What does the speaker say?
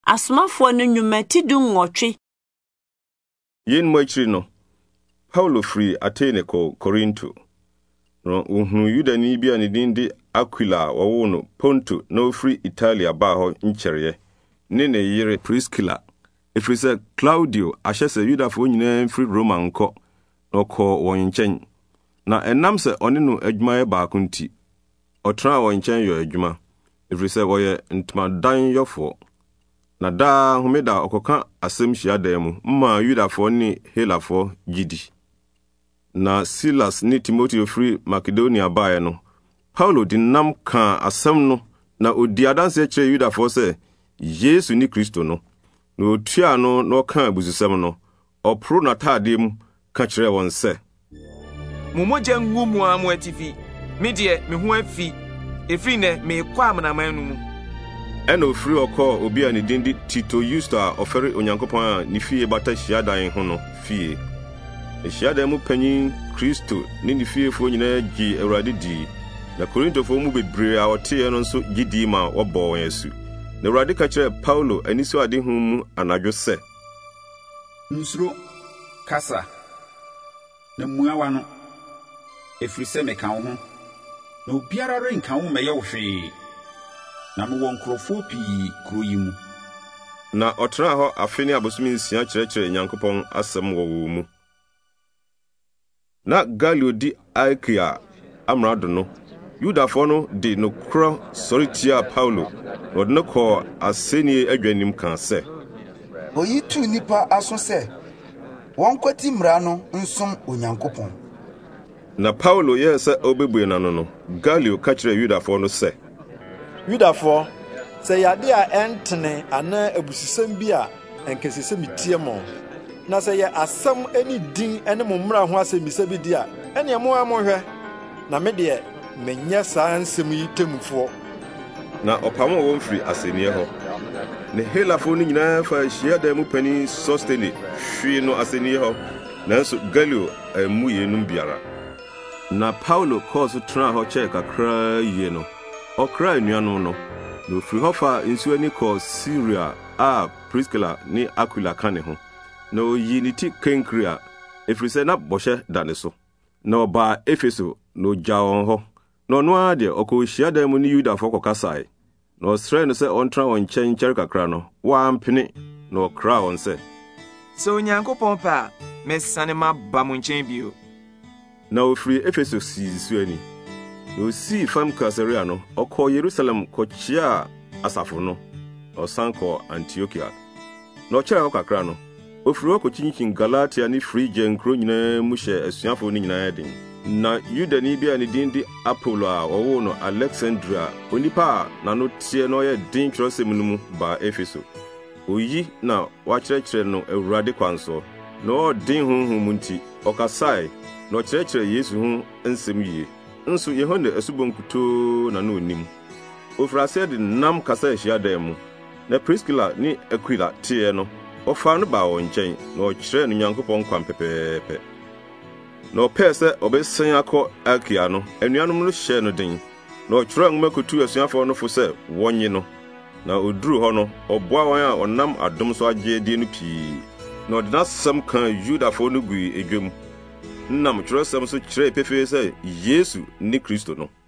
Asomafo no nnwumati du nwɔtwe. Yen moachiri no, Paulo firi Atene kɔ Korinto. No uhunu Yudani bi a ne din de Aquila wɔwo no Ponto na ofiri Italia baa hɔ nkyerɛɛ ne yere Priscilla. Ɛfiri sɛ Claudio ahyɛ sɛ Yudafo nyinaa mfiri Roma nkɔ na ɔkɔɔ wɔn nkyɛn. Na ɛnam sɛ ɔne no adwumayɛ baako nti, ɔtraa wɔn nkyɛn yɛ adwuma. Ɛfiri sɛ wɔyɛ ntomadan yɔfoɔ. Na daa homeda ɔkɔka asɛm hyiadan mu mma Yudafoɔ ne Helafoɔ gyidi. Na Silas ne Timoteo firi Makedonia baeɛ no, Paulo di nam kaa asɛm no na odi adanse kyerɛ Yudafoɔ sɛ Yesu ni Kristo no. Na otua no na ɔka abususɛm no, ɔporo n'atade mu ka kyerɛ wɔn sɛ, mo mogya ngu mu a mo atifi, me deɛ me ho afi, ɛfiri nɛ meekɔ amanaman no mu. Ɛna ofiri ɔkɔɔ obi a ne din de Tito Yusto a ɔfɛre Onyankopɔn a ne fie bata hyiadan ho no fie. Hyiadan mu panyin Kristo ne ne fiefoɔ nyinaa gye Awurade dii. Na Korintofoɔ mu bebree a ɔteɛ no nso gye dii ma wɔbɔ wɔn asu. Na Awurade ka kyerɛ Paulo anisoadehu mu anadwo sɛ, nsuro kasa na mmuawa no, ɛfiri sɛ meka wo ho, na obiara renka wo mɛyɛ wo hwee. Na mewɔ nkurɔfoɔ pii kuro yi mu. Na ɔtena hɔ afe ne abosom 6 kyerɛkyerɛ Nyankopɔn asɛm wɔ wɔn mu. Na Galio di Aikea amrado no, Yudafoɔ no de nokorɔ sɔre tiaa Paulo, na ɔde no kɔɔ asɛnnie adwanim kaa sɛ, oyi tu nipa aso sɛ wɔnkɔti mmara no nsom Onyankopɔn. Na Paulo yɛɛ sɛ ɔbɛbue n'ano no, Galio ka kyerɛ Yudafoɔ no sɛ, Yudafoɔ, sɛ yɛade a ɛntene anaa abusisɛm bi a ɛnkɛsɛ sɛ metie mo, na sɛ yɛ asɛm ani din ne mo mmara ho asɛmmisa bi di a, ɛneɛ mo a monhwɛ, na me deɛ menyɛ saa nsɛm yi temufoɔ. Na ɔpam wɔn firi asɛnniɛ hɔ. Ne Helafoɔ no nyinaa fa hyiadan mu panin Sostene hwee no asɛnniɛ hɔ, nanso Galio ammu yenum biara. Na Paulo kɔɔ so tenaa hɔ kyɛɛ kakraa yie no, ɔkraa nnuanom no, na ofiri hɔ fa nsuo ani kɔɔ Syria a Priscilla ne Aquila ka ne ho. Na oyi ne ti kenkiri a, ɛfiri sɛ na bɔhyɛ da ne so. Na ɔbaa Efeso na ogya wɔn hɔ. Na ɔno ara deɛ ɔkɔɔ hyiadan mu ne Yudafoɔ kɔkasae. Na ɔsrɛɛ no sɛ ɔntena wɔn nkyɛn kyɛre kakra no, wɔampene, na ɔkraa wɔn sɛ, sɛ Onyankopɔn pɛ a, mɛsane maba mo nkyɛn bio. Na ofiri Efeso sii nsuo ani. Na osii fam Kaesarea no, ɔkɔɔ Yerusalem kɔkyiaa asafo no, na ɔsan kɔɔ Antiokia. Na ɔkyerɛ hɔ kakra no, ofiri hɔ kɔkyinkyin Galatia ne Frigia nkuro nyinaa mu hyɛ asuafo no nyinaa den. Na Yudani bi a ne din de Apollo a ɔwoo no Alexandria, onipa a n'ano teɛ na ɔyɛ den kyerɛsɛm no mu baa Efeso. Oyi na wakyerɛkyerɛ no Awurade kwan so, na ɔden honhom mu nti, ɔkasae, na ɔkyerɛkyerɛ Yesu ho nsɛm yie. Nso Yohane asubɔ nkutoo na onim. Ofiri ase de nam kasa hyiadan mu. Na Priscilla ne Aquila teɛ no, ɔfaa no baa wɔn nkyɛn, na ɔkyerɛɛ no Nyankopɔn kwan pɛpɛɛpɛ. Na ɔpɛɛ sɛ ɔbɛsɛn akɔ Akea no, anuanom no hyɛɛ no den. Na ɔkyerɛɛ nwoma kotuu asuafoɔ no fo sɛ wɔnye no. Na oduruu hɔ no, ɔboa wɔn a ɔnam adom so agye die no pii. Na ɔde n'asɛm kaa Yudafoɔ no gui edwam. Nnam kyerɛsɛm so kyerɛɛ pefee sɛ Yesu ne Kristo no.